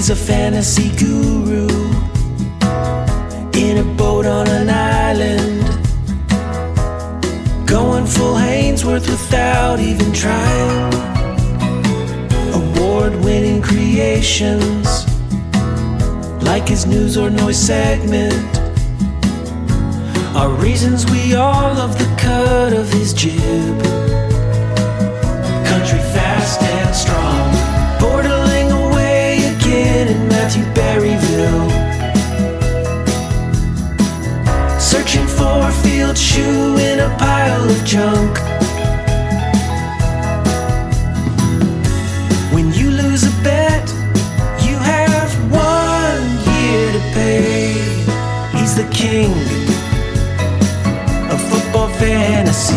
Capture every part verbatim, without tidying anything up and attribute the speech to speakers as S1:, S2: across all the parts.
S1: He's a fantasy guru in a boat on an island, going full Hainsworth without even trying. Award-winning creations like his news or noise segment are reasons we all love the cut of his jib. Country fast and strong, borderling away again in Matthew Berryville, searching for a field shoe in a pile of junk. When you lose a bet, you have one year to pay. He's the king of football fantasy.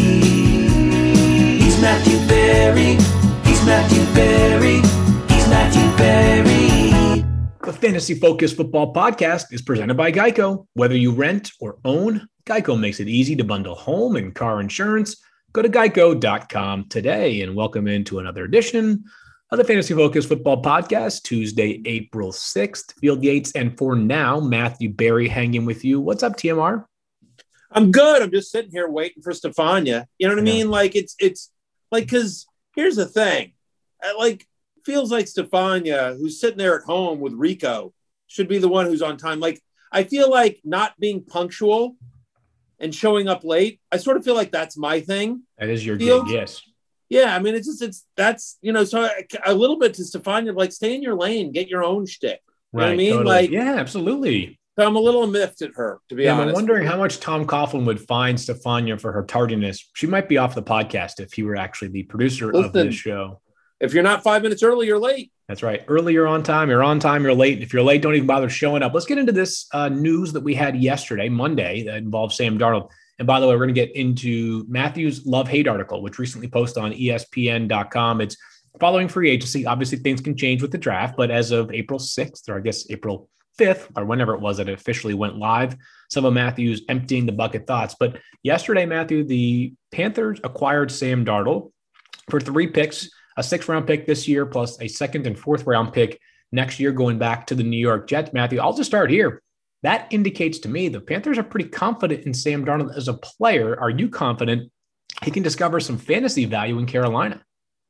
S1: He's Matthew Berry. He's Matthew Berry. He's Matthew Berry.
S2: The Fantasy Focus Football Podcast is presented by Geico. Whether you rent or own, Geico makes it easy to bundle home and car insurance. Go to geico dot com today and welcome into another edition of the Fantasy Focus Football Podcast, Tuesday, April sixth. Field Yates and for now, Matthew Berry hanging with you. What's up, T M R?
S3: I'm good. I'm just sitting here waiting for Stefania. You know what I mean? Yeah. Like it's it's like because here's the thing, I, like feels like Stefania, who's sitting there at home with Rico, should be the one who's on time. Like I feel like not being punctual and showing up late. I sort of feel like that's my thing.
S2: That is your
S3: Feels,
S2: gig, yes.
S3: Yeah, I mean it's just it's that's you know so a little bit to Stefania, like stay in your lane, get your own shtick. You
S2: right,
S3: know what I mean?
S2: Totally.
S3: Like
S2: yeah, absolutely.
S3: So I'm a little miffed at her, to be
S2: yeah,
S3: honest.
S2: I'm wondering how much Tom Coughlin would fine Stefania for her tardiness. She might be off the podcast if he were actually the producer Listen, of this show.
S3: If you're not five minutes early, you're late.
S2: That's right. Early, you're on time. You're on time, you're late. If you're late, don't even bother showing up. Let's get into this uh, news that we had yesterday, Monday, that involves Sam Darnold. And by the way, we're going to get into Matthew's love-hate article, which recently posted on E S P N dot com. It's following free agency. Obviously, things can change with the draft, but as of April sixth, or I guess April fifth, or whenever it was that it officially went live, some of Matthew's emptying the bucket thoughts. But yesterday, Matthew, the Panthers acquired Sam Darnold for three picks, a sixth round pick this year, plus a second and fourth round pick next year, going back to the New York Jets. Matthew, I'll just start here. That indicates to me the Panthers are pretty confident in Sam Darnold as a player. Are you confident he can discover some fantasy value in Carolina?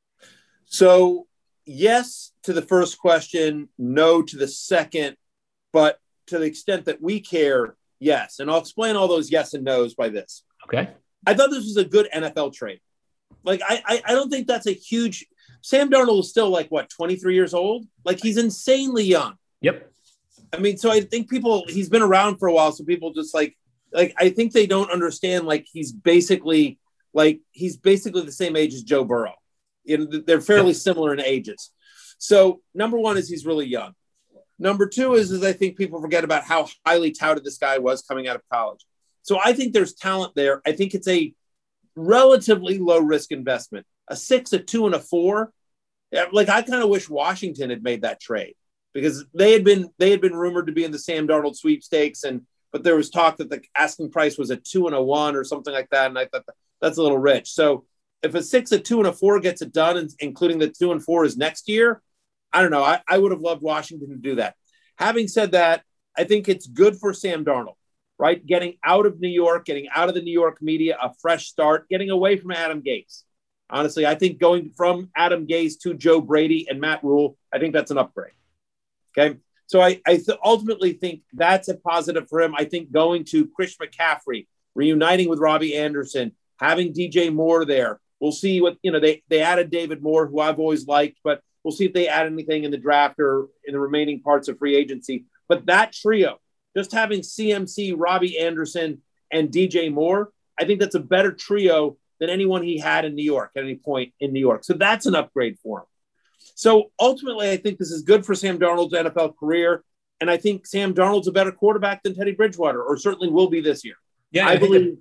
S3: So yes to the first question, no to the second. But to the extent that we care, yes. And I'll explain all those yes and no's by this.
S2: Okay.
S3: I thought this was a good N F L trade. Like, I, I, I don't think that's a huge – Sam Darnold is still like, what, twenty-three years old? Like, he's insanely young.
S2: Yep.
S3: I mean, so I think people – he's been around for a while, so people just like – like, I think they don't understand, like, he's basically – like, he's basically the same age as Joe Burrow. You know, they're fairly yep. similar in ages. So, number one is he's really young. Number two is, is I think people forget about how highly touted this guy was coming out of college. So I think there's talent there. I think it's a relatively low risk investment. A six, a two, and a four. Like I kind of wish Washington had made that trade because they had been they had been rumored to be in the Sam Darnold sweepstakes, and but there was talk that the asking price was a two and a one or something like that, and I thought that's a little rich. So if a six, a two, and a four gets it done, and including the two and four is next year. I don't know. I, I would have loved Washington to do that. Having said that, I think it's good for Sam Darnold, right? Getting out of New York, getting out of the New York media, a fresh start, getting away from Adam Gase. Honestly, I think going from Adam Gase to Joe Brady and Matt Rule, I think that's an upgrade. Okay. So I, I th- ultimately think that's a positive for him. I think going to Chris McCaffrey, reuniting with Robbie Anderson, having D J Moore there. We'll see what, you know, they, they added David Moore, who I've always liked, but we'll see if they add anything in the draft or in the remaining parts of free agency. But that trio, just having C M C, Robbie Anderson, and D J Moore, I think that's a better trio than anyone he had in New York at any point in New York. So that's an upgrade for him. So ultimately, I think this is good for Sam Darnold's N F L career. And I think Sam Darnold's a better quarterback than Teddy Bridgewater, or certainly will be this year.
S2: Yeah,
S3: I, I believe,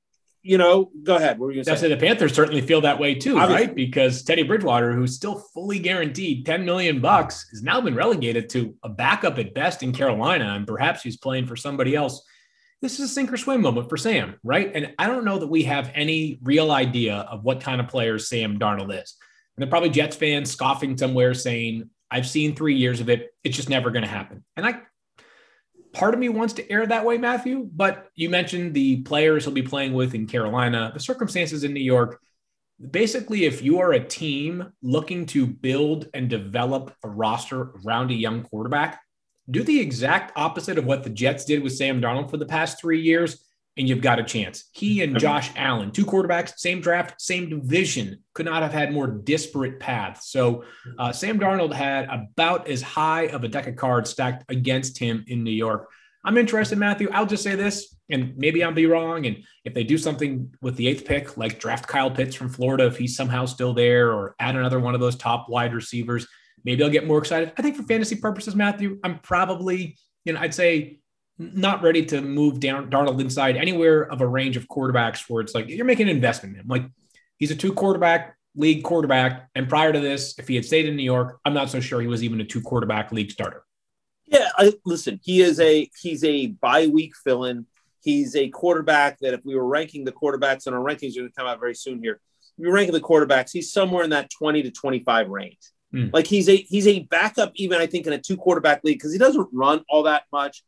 S3: you know, go ahead. What were you going to say?
S2: The Panthers certainly feel that way too,
S3: Obviously.
S2: Right? Because Teddy Bridgewater, who's still fully guaranteed ten million bucks, has now been relegated to a backup at best in Carolina, and perhaps he's playing for somebody else. This is a sink or swim moment for Sam, right? And I don't know that we have any real idea of what kind of player Sam Darnold is. And they're probably Jets fans scoffing somewhere saying, I've seen three years of it. It's just never going to happen. And I, part of me wants to err that way, Matthew, but you mentioned the players he'll be playing with in Carolina, the circumstances in New York. Basically, if you are a team looking to build and develop a roster around a young quarterback, do the exact opposite of what the Jets did with Sam Darnold for the past three years, and you've got a chance. He and Josh Allen, two quarterbacks, same draft, same division, could not have had more disparate paths. So uh, Sam Darnold had about as high of a deck of cards stacked against him in New York. I'm interested, Matthew. I'll just say this, and maybe I'll be wrong. And if they do something with the eighth pick, like draft Kyle Pitts from Florida, if he's somehow still there, or add another one of those top wide receivers, maybe I'll get more excited. I think for fantasy purposes, Matthew, I'm probably, you know, I'd say not ready to move down Darnold inside anywhere of a range of quarterbacks where it's like you're making an investment in him. Like he's a two quarterback league quarterback. And prior to this, if he had stayed in New York, I'm not so sure he was even a two quarterback league starter.
S3: Yeah, I, listen, he is a he's a bye week fill-in. He's a quarterback that if we were ranking the quarterbacks, and our rankings are going to come out very soon here, if we were ranking the quarterbacks, he's somewhere in that twenty to twenty-five range. Mm. Like he's a he's a backup even, I think, in a two quarterback league because he doesn't run all that much.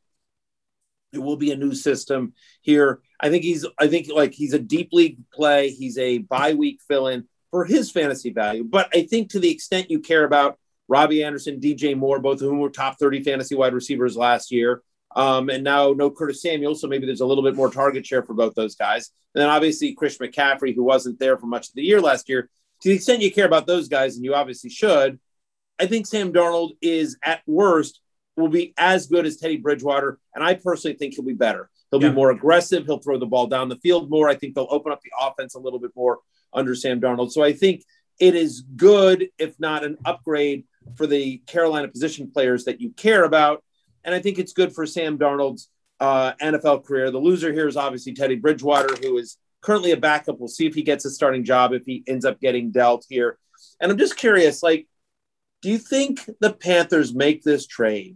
S3: It will be a new system here. I think he's I think like he's a deep league play. He's a bye week fill-in for his fantasy value. But I think to the extent you care about Robbie Anderson, D J Moore, both of whom were top thirty fantasy wide receivers last year. Um, and now no Curtis Samuel, so maybe there's a little bit more target share for both those guys. And then obviously Chris McCaffrey, who wasn't there for much of the year last year. To the extent you care about those guys, and you obviously should, I think Sam Darnold is at worst will be as good as Teddy Bridgewater, and I personally think he'll be better. He'll yeah. be more aggressive. He'll throw the ball down the field more. I think they'll open up the offense a little bit more under Sam Darnold. So I think it is good, if not an upgrade, for the Carolina position players that you care about. And I think it's good for Sam Darnold's uh, N F L career. The loser here is obviously Teddy Bridgewater, who is currently a backup. We'll see if he gets a starting job, if he ends up getting dealt here. And I'm just curious, like, do you think the Panthers make this trade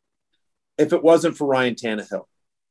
S3: if it wasn't for Ryan Tannehill?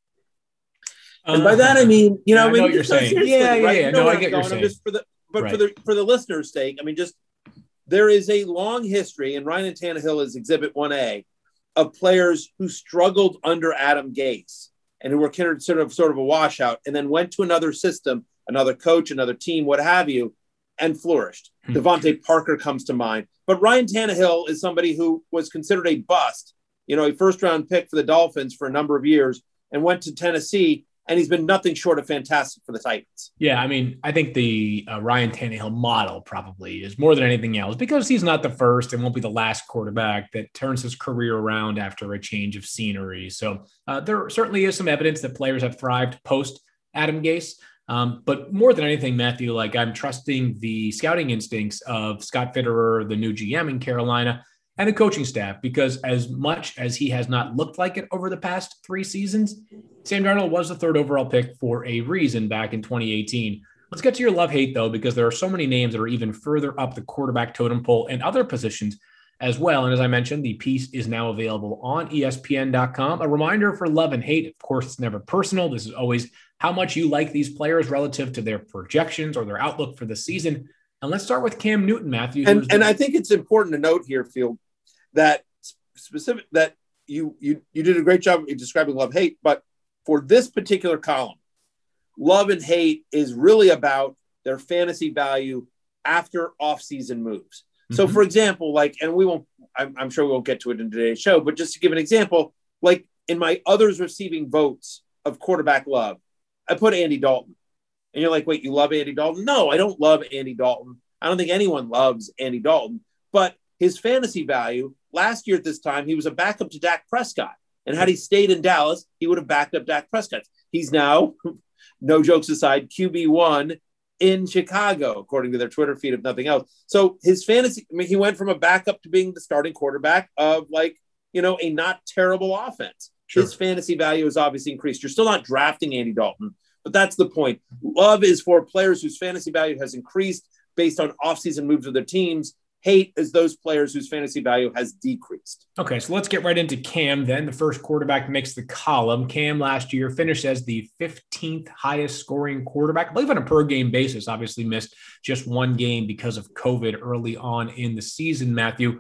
S3: And by that, I mean, you know,
S2: yeah, I,
S3: I mean,
S2: know what you're saying. Yeah, yeah,
S3: right?
S2: yeah.
S3: You know
S2: no, I
S3: I'm
S2: get
S3: going.
S2: you're saying.
S3: Just for the, but
S2: right.
S3: for the for the listener's sake, I mean, just there is a long history, and Ryan Tannehill is Exhibit one A, of players who struggled under Adam Gase and who were considered sort of sort of a washout, and then went to another system, another coach, another team, what have you, and flourished. Hmm. Devontae Parker comes to mind. But Ryan Tannehill is somebody who was considered a bust, you know, a first-round pick for the Dolphins for a number of years, and went to Tennessee, and he's been nothing short of fantastic for the Titans.
S2: Yeah, I mean, I think the uh, Ryan Tannehill model probably is more than anything else because he's not the first and won't be the last quarterback that turns his career around after a change of scenery. So uh, there certainly is some evidence that players have thrived post Adam Gase. Um, but more than anything, Matthew, like I'm trusting the scouting instincts of Scott Fitterer, the new G M in Carolina, and the coaching staff, because as much as he has not looked like it over the past three seasons, Sam Darnold was the third overall pick for a reason back in twenty eighteen. Let's get to your love-hate, though, because there are so many names that are even further up the quarterback totem pole and other positions as well. And as I mentioned, the piece is now available on E S P N dot com. A reminder for love and hate, of course, it's never personal. This is always how much you like these players relative to their projections or their outlook for the season. And let's start with Cam Newton, Matthew.
S3: And, and I think it's important to note here, Field, that specific that you you you did a great job in describing love hate, but for this particular column, love and hate is really about their fantasy value after offseason moves. Mm-hmm. So, for example, like, and we won't, I'm, I'm sure we won't get to it in today's show, but just to give an example, like in my others receiving votes of quarterback love, I put Andy Dalton. And you're like, wait, you love Andy Dalton? No, I don't love Andy Dalton. I don't think anyone loves Andy Dalton, but his fantasy value last year at this time, he was a backup to Dak Prescott. And had he stayed in Dallas, he would have backed up Dak Prescott. He's now, no jokes aside, Q B one in Chicago, according to their Twitter feed, if nothing else. So his fantasy, I mean, he went from a backup to being the starting quarterback of, like, you know, a not terrible offense. Sure. His fantasy value has obviously increased. You're still not drafting Andy Dalton, but that's the point. Love is for players whose fantasy value has increased based on offseason moves of their teams. Hate is those players whose fantasy value has decreased.
S2: Okay, so let's get right into Cam then. The first quarterback makes the column. Cam last year finished as the fifteenth highest scoring quarterback, I believe on a per game basis, obviously missed just one game because of COVID early on in the season, Matthew.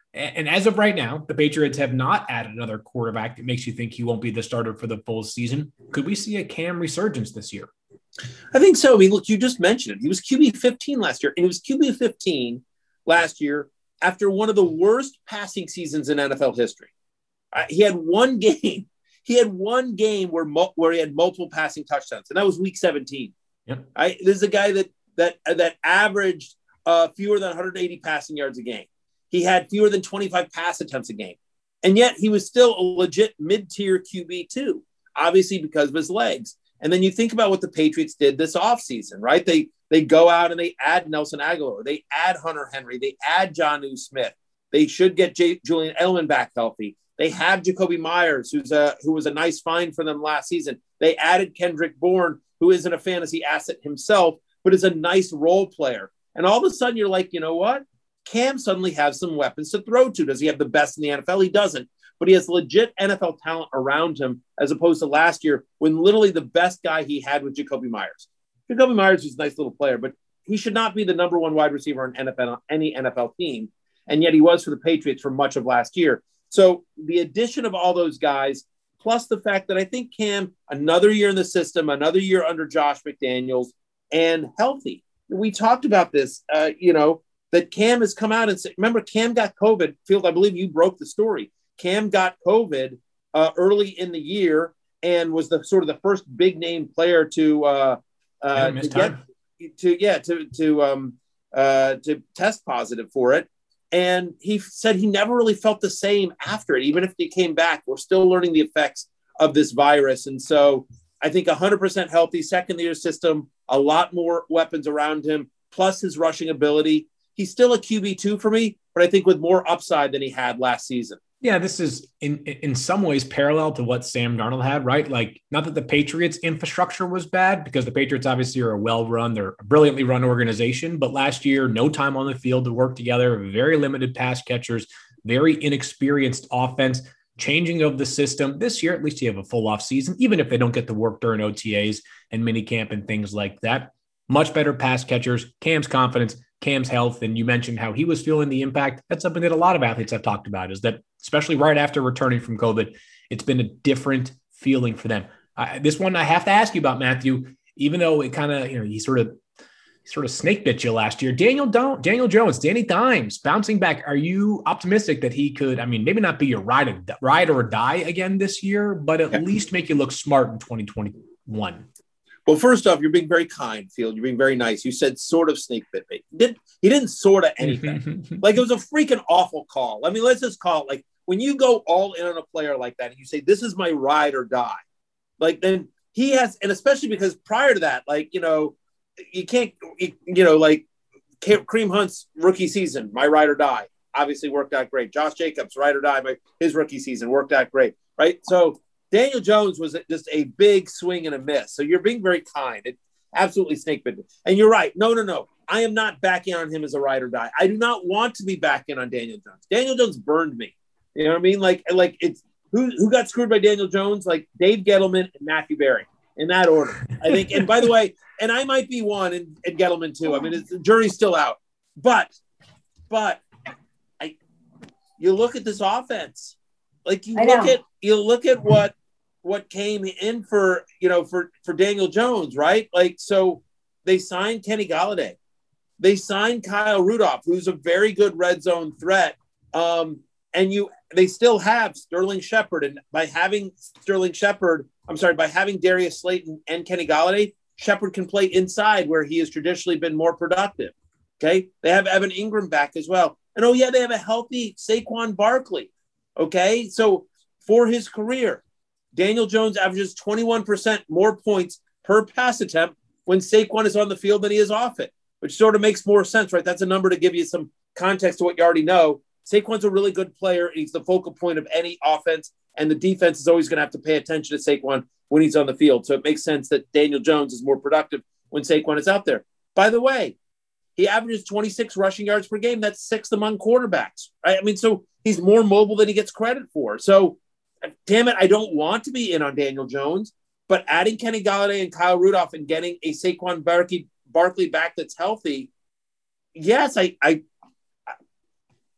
S2: And as of right now, the Patriots have not added another quarterback that makes you think he won't be the starter for the full season. Could we see a Cam resurgence this year?
S3: I think so. I mean, look, you just mentioned it. He was Q B fifteen last year, and he was Q B fifteen last year after one of the worst passing seasons in N F L history. Uh, he had one game. He had one game where mo- where he had multiple passing touchdowns, and that was Week seventeen.
S2: Yep.
S3: I, this is a guy that that that averaged uh, fewer than one hundred eighty passing yards a game. He had fewer than twenty-five pass attempts a game. And yet he was still a legit mid-tier Q B too, obviously because of his legs. And then you think about what the Patriots did this offseason, right? They they go out and they add Nelson Aguilar. They add Hunter Henry. They add Jonnu Smith. They should get J- Julian Edelman back healthy. They have Jacoby Myers, who's a, who was a nice find for them last season. They added Kendrick Bourne, who isn't a fantasy asset himself, but is a nice role player. And all of a sudden you're like, you know what? Cam suddenly has some weapons to throw to. Does he have the best in the N F L? He doesn't, but he has legit N F L talent around him as opposed to last year when literally the best guy he had was Jacoby Myers. Jacoby Myers is a nice little player, but he should not be the number one wide receiver on N F L, any N F L team. And yet he was for the Patriots for much of last year. So the addition of all those guys, plus the fact that I think Cam, another year in the system, another year under Josh McDaniels, and healthy. We talked about this, uh, you know, that Cam has come out and said, remember, Cam got COVID. Field, I believe you broke the story. Cam got COVID uh, early in the year and was the sort of the first big name player to uh, uh,
S2: yeah,
S3: to get to yeah to to um, uh, to test positive for it. And he said he never really felt the same after it, even if he came back. We're still learning the effects of this virus, and so I think one hundred percent healthy, second year system, a lot more weapons around him, plus his rushing ability. He's still a Q B two for me, but I think with more upside than he had last season.
S2: Yeah, this is in in some ways parallel to what Sam Darnold had, right? Like, not that the Patriots' infrastructure was bad, because the Patriots obviously are a well-run, they're a brilliantly run organization, but last year, no time on the field to work together, very limited pass catchers, very inexperienced offense, changing of the system. This year, at least you have a full off season, even if they don't get to work during O T As and minicamp and things like that. Much better pass catchers, Cam's confidence, Cam's health, and you mentioned how he was feeling the impact. That's something that a lot of athletes have talked about, is that especially right after returning from COVID, it's been a different feeling for them. Uh, this one I have to ask you about, Matthew, even though it kind of, you know, he sort of sort of snake bit you last year. Daniel Don't, Daniel Jones, Danny Dimes bouncing back. Are you optimistic that he could, I mean, maybe not be your ride, or, ride or die again this year, but at yeah. least make you look smart in twenty twenty-one?
S3: Well, first off, you're being very kind, Field. You're being very nice. You said sort of snake bit me. He didn't, he didn't sort of anything. Like, it was a freaking awful call. I mean, let's just call it, like, when you go all in on a player like that and you say, this is my ride or die, like, then he has, and especially because prior to that, like, you know, you can't, you, you know, like Kareem Hunt's rookie season, my ride or die, obviously worked out great. Josh Jacobs, ride or die, my, his rookie season worked out great, right? So Daniel Jones was just a big swing and a miss. So you're being very kind. It absolutely snake bit. And you're right. No, no, no. I am not backing on him as a ride or die. I do not want to be backing on Daniel Jones. Daniel Jones burned me. You know what I mean? Like, like it's who who got screwed by Daniel Jones? Like Dave Gettleman and Matthew Berry, in that order, I think. And by the way, and I might be one, and, and Gettleman too. I mean, it's, the jury's still out. But, but, I, you look at this offense. Like you look at you look at what what came in for you know for for Daniel Jones, right? Like, so they signed Kenny Golladay, they signed Kyle Rudolph, who's a very good red zone threat, um, and you they still have Sterling Shepard, and by having Sterling Shepard, I'm sorry, by having Darius Slayton and Kenny Golladay, Shepard can play inside where he has traditionally been more productive. Okay, they have Evan Ingram back as well, and oh yeah, they have a healthy Saquon Barkley. Okay, so for his career, Daniel Jones averages twenty-one percent more points per pass attempt when Saquon is on the field than he is off it, which sort of makes more sense, right? That's a number to give you some context to what you already know. Saquon's a really good player. He's the focal point of any offense, and the defense is always going to have to pay attention to Saquon when he's on the field. So it makes sense that Daniel Jones is more productive when Saquon is out there. By the way, he averages twenty-six rushing yards per game. That's sixth among quarterbacks, right? I mean, so he's more mobile than he gets credit for. So, damn it, I don't want to be in on Daniel Jones, but adding Kenny Golladay and Kyle Rudolph and getting a Saquon Barkley, Barkley back that's healthy, yes, I, I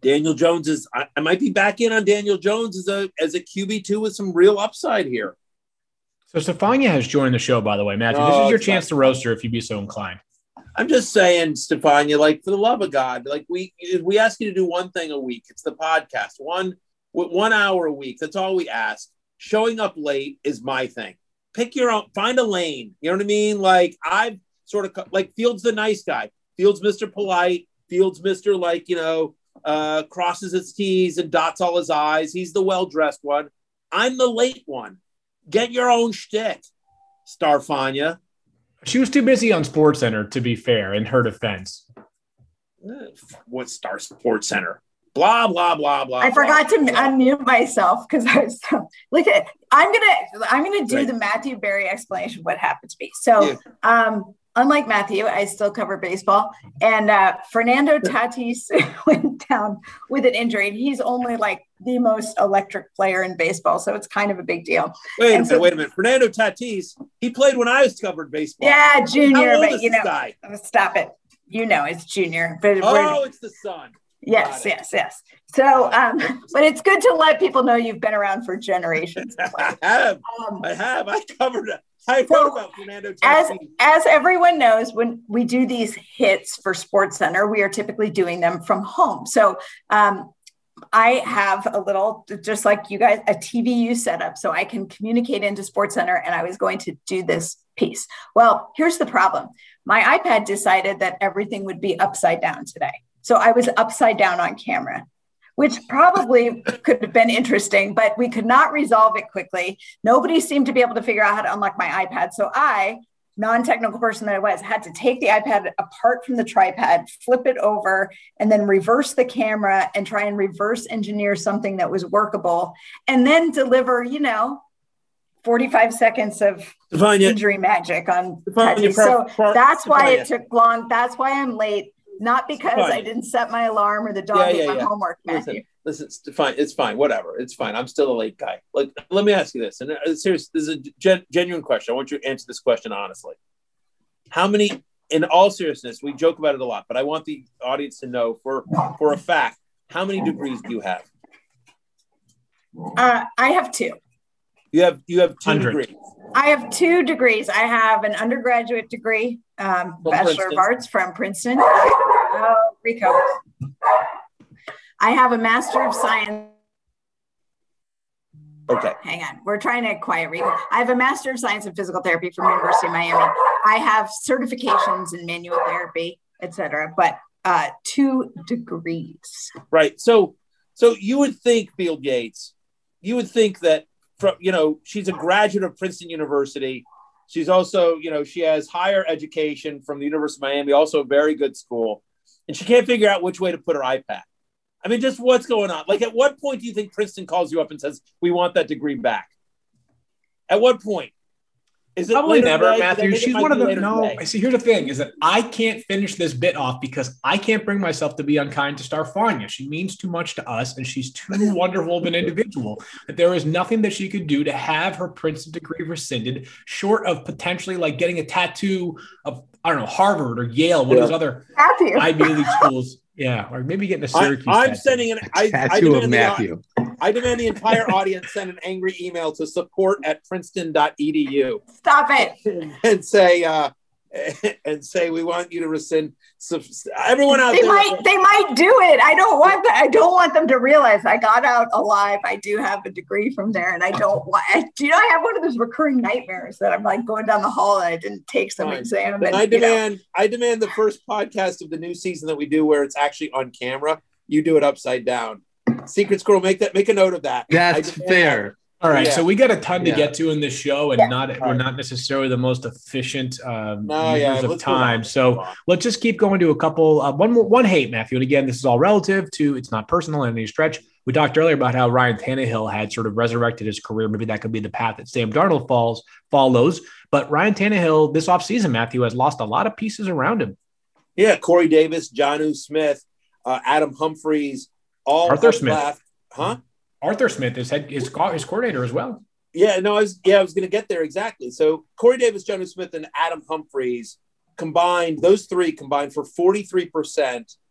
S3: Daniel Jones is. I, I might be back in on Daniel Jones as a as a Q B two with some real upside here.
S2: So Stefania has joined the show, by the way, Matthew.
S3: Oh,
S2: this is your
S3: it's
S2: chance
S3: not-
S2: to roast her if you'd be so inclined.
S3: I'm just saying, Stefania, like, for the love of God, like we we ask you to do one thing a week. It's the podcast, one one hour a week. That's all we ask. Showing up late is my thing. Pick your own, find a lane. You know what I mean? Like I've sort of like Fields, the nice guy. Fields, Mister Polite. Fields, Mister like you know, uh, crosses his T's and dots all his I's. He's the well dressed one. I'm the late one. Get your own shtick, Starfania.
S2: She was too busy on Sports Center, to be fair, in her defense.
S3: What Star Sports Center? Blah blah blah blah.
S4: I
S3: blah,
S4: forgot to
S3: blah.
S4: unmute myself because I was so, look at. I'm gonna I'm gonna do
S3: Right.
S4: the Matthew Berry explanation of what happened to me. So,
S3: Yeah.
S4: um, unlike Matthew, I still cover baseball, and uh, Fernando Tatis went down with an injury. And he's only like the most electric player in baseball, so it's kind of a big deal.
S3: Wait a
S4: And
S3: minute,
S4: so-
S3: wait a minute. Fernando Tatis, he played when I was covered baseball.
S4: Yeah,
S3: How
S4: Junior,
S3: old
S4: but
S3: is
S4: you
S3: this
S4: know,
S3: guy?
S4: stop it. You know, it's Junior, but we're,
S3: Oh, it's the son.
S4: yes,
S3: got it.
S4: yes, yes. So, um, but it's good to let people know you've been around for generations.
S3: I have.
S4: Um,
S3: I have. I covered it. I
S4: So,
S3: wrote about Fernando
S4: as
S3: Tatis.
S4: as everyone knows, when we do these hits for Sports Center, we are typically doing them from home. So um, I have a little, just like you guys, a T V U setup so I can communicate into Sports Center, and I was going to do this piece. Well, here's the problem. My iPad decided that everything would be upside down today. So I was upside down on camera, which probably could have been interesting, but we could not resolve it quickly. Nobody seemed to be able to figure out how to unlock my iPad. So I, non-technical person that I was, had to take the iPad apart from the tripod, flip it over, and then reverse the camera and try and reverse engineer something that was workable, and then deliver, you know, forty-five seconds of
S3: Stefania,
S4: injury magic on
S3: Stefania,
S4: Tatis. So
S3: par- par-
S4: that's why it
S3: Stefania.
S4: took long. That's why I'm late. Not because
S3: Stefania.
S4: I didn't set my alarm or the dog
S3: Yeah,
S4: did
S3: yeah,
S4: my
S3: yeah.
S4: homework, Matthew.
S3: Listen, listen, it's fine. It's fine. Whatever. It's fine. I'm still a late guy. Like, let me ask you this. And uh, serious, this is a gen- genuine question. I want you to answer this question honestly. How many, in all seriousness, we joke about it a lot, but I want the audience to know for, for a fact, how many degrees do you have?
S4: Uh, I have two.
S3: You have, you have two
S2: one hundred.
S3: degrees.
S4: I have two degrees. I have an undergraduate degree, um,
S3: From
S4: Bachelor
S3: Princeton.
S4: of Arts from Princeton. Oh, Rico. I have a Master of Science.
S3: Okay.
S4: Hang on. We're trying to quiet Rico. I have a Master of Science in Physical Therapy from University of Miami. I have certifications in manual therapy, et cetera, but uh, two degrees.
S3: Right. So, so you would think, Field Yates, you would think that, from, you know, she's a graduate of Princeton University. She's also, you know, she has higher education from the University of Miami, also a very good school. And she can't figure out which way to put her iPad. I mean, just what's going on? Like, at what point do you think Princeton calls you up and says, we want that degree back? At what point? Is it
S2: Probably
S3: later
S2: never,
S3: today?
S2: Matthew.
S3: I think it
S2: She's
S3: might
S2: one of
S3: be
S2: the
S3: later
S2: no.
S3: today.
S2: See, here's the thing: is that I can't finish this bit off because I can't bring myself to be unkind to Starfania. She means too much to us, and she's too wonderful of an individual that there is nothing that she could do to have her Princeton degree rescinded, short of potentially like getting a tattoo of I don't know Harvard or Yale, one
S3: Yeah.
S2: of those other
S4: Matthew.
S2: Ivy League schools. Yeah, or maybe getting a
S3: I,
S2: Syracuse.
S3: I'm
S2: tattoo.
S3: sending an I, I
S5: Tattoo of
S3: demand the,
S5: Matthew.
S3: I demand the entire audience send an angry email to support at princeton dot e d u.
S4: Stop it.
S3: and say uh and say we want you to rescind. So everyone out
S4: They
S3: there,
S4: might they might do it. I don't want that. I don't want them to realize I got out alive. I do have a degree from there, and I don't want. Do you know I have one of those recurring nightmares that I'm like going down the hall and I didn't take some
S3: Fine.
S4: exam.
S3: then
S4: And,
S3: I
S4: you know,
S3: demand I demand the first podcast of the new season that we do where it's actually on camera. You do it upside down. Secret Squirrel, make that make a note of that. I
S5: That's
S3: demand
S5: fair.
S2: All right,
S3: Yeah.
S2: so we got a ton to
S5: Yeah.
S2: get to in this show, and
S4: Yeah.
S2: not we're
S3: right.
S2: not necessarily the most efficient um,
S3: No, yeah,
S2: users of
S3: let's move on.
S2: time.
S3: Let's
S2: So
S3: move on.
S2: let's just keep going to a couple. Uh, one more, one hate, Matthew, and again, this is all relative to. It's not personal in any stretch. We talked earlier about how Ryan Tannehill had sort of resurrected his career. Maybe that could be the path that Sam Darnold falls follows. But Ryan Tannehill this offseason, Matthew, has lost a lot of pieces around him.
S3: Yeah, Corey Davis, Jonnu Smith, uh, Adam Humphreys, all
S2: Arthur
S3: have
S2: Smith.
S3: left. Huh?
S2: Arthur Smith is head his, co- his coordinator as well.
S3: Yeah, no, I was yeah, I was going to get there exactly. So Corey Davis, Jonnu Smith, and Adam Humphreys combined; those three combined for forty-three percent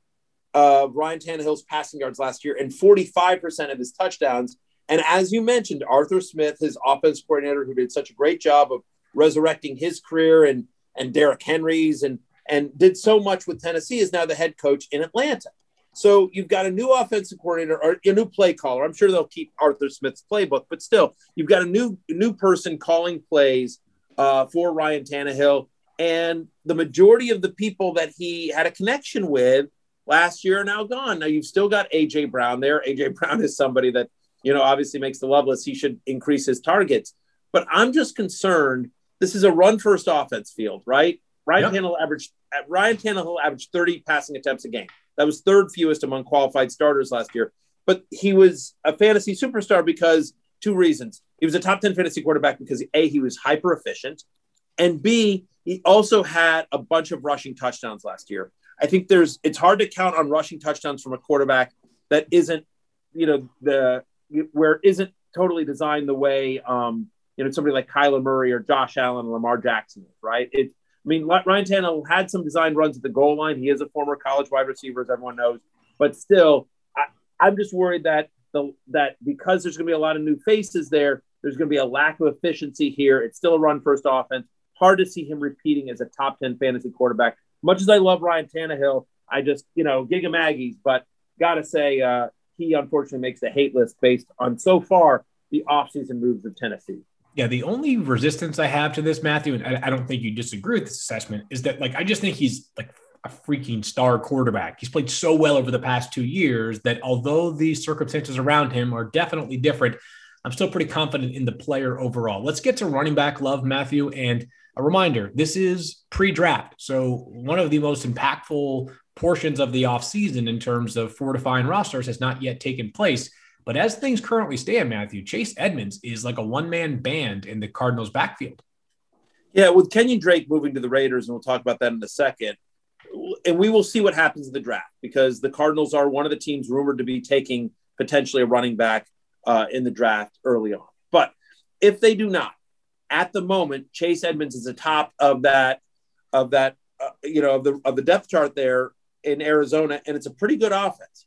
S3: of Ryan Tannehill's passing yards last year and forty-five percent of his touchdowns. And as you mentioned, Arthur Smith, his offense coordinator, who did such a great job of resurrecting his career and and Derrick Henry's and and did so much with Tennessee, is now the head coach in Atlanta. So you've got a new offensive coordinator or a new play caller. I'm sure they'll keep Arthur Smith's playbook, but still, you've got a new new person calling plays uh, for Ryan Tannehill. And the majority of the people that he had a connection with last year are now gone. Now you've still got A J Brown there. A J Brown is somebody that, you know, obviously makes the love list. He should increase his targets. But I'm just concerned. This is a run-first offense field, right? Ryan yep. Tannehill averaged Ryan Tannehill averaged thirty passing attempts a game. That was third fewest among qualified starters last year. But he was a fantasy superstar because two reasons. He was a top ten fantasy quarterback because A, he was hyper efficient, and B, he also had a bunch of rushing touchdowns last year. I think there's it's hard to count on rushing touchdowns from a quarterback that isn't, you know, the where it isn't totally designed the way um, you know, somebody like Kyler Murray or Josh Allen or Lamar Jackson is, right? It I mean, Ryan Tannehill had some designed runs at the goal line. He is a former college wide receiver, as everyone knows. But still, I, I'm just worried that the that because there's going to be a lot of new faces there, there's going to be a lack of efficiency here. It's still a run-first offense. Hard to see him repeating as a top ten fantasy quarterback. Much as I love Ryan Tannehill, I just, you know, Giga Maggies, but got to say uh, he unfortunately makes the hate list based on, so far, the offseason moves of Tennessee.
S2: Yeah, the only resistance I have to this, Matthew, and I, I don't think you disagree with this assessment, is that, like, I just think he's like a freaking star quarterback. He's played so well over the past two years that although the circumstances around him are definitely different, I'm still pretty confident in the player overall. Let's get to running back love, Matthew. And a reminder, this is pre-draft. So one of the most impactful portions of the offseason in terms of fortifying rosters has not yet taken place. But as things currently stand, Matthew, Chase Edmonds is like a one-man band in the Cardinals' backfield.
S3: Yeah, with Kenyon Drake moving to the Raiders, and we'll talk about that in a second, and we will see what happens in the draft because the Cardinals are one of the teams rumored to be taking potentially a running back uh, in the draft early on. But if they do not, at the moment, Chase Edmonds is the top of that, of that, uh, you know, of the of the depth chart there in Arizona, and it's a pretty good offense.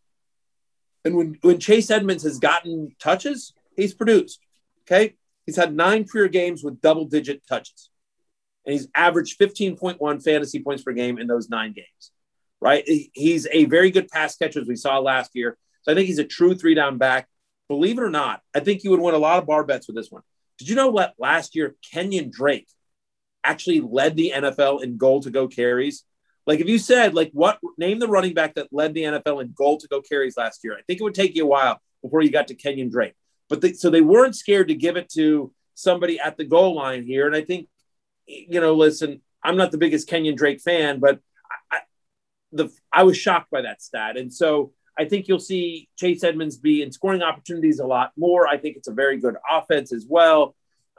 S3: And when, when Chase Edmonds has gotten touches, he's produced, okay? He's had nine career games with double-digit touches. And he's averaged fifteen point one fantasy points per game in those nine games, right? He's a very good pass catcher, as we saw last year. So I think he's a true three-down back. Believe it or not, I think you would win a lot of bar bets with this one. Did you know what last year Kenyon Drake actually led the N F L in goal-to-go carries? Like if you said, like what, name the running back that led the N F L in goal-to-go carries last year, I think it would take you a while before you got to Kenyon Drake. But they, so they weren't scared to give it to somebody at the goal line here. And I think, you know, listen, I'm not the biggest Kenyon Drake fan, but I, the I was shocked by that stat. And so I think you'll see Chase Edmonds be in scoring opportunities a lot more. I think it's a very good offense as well.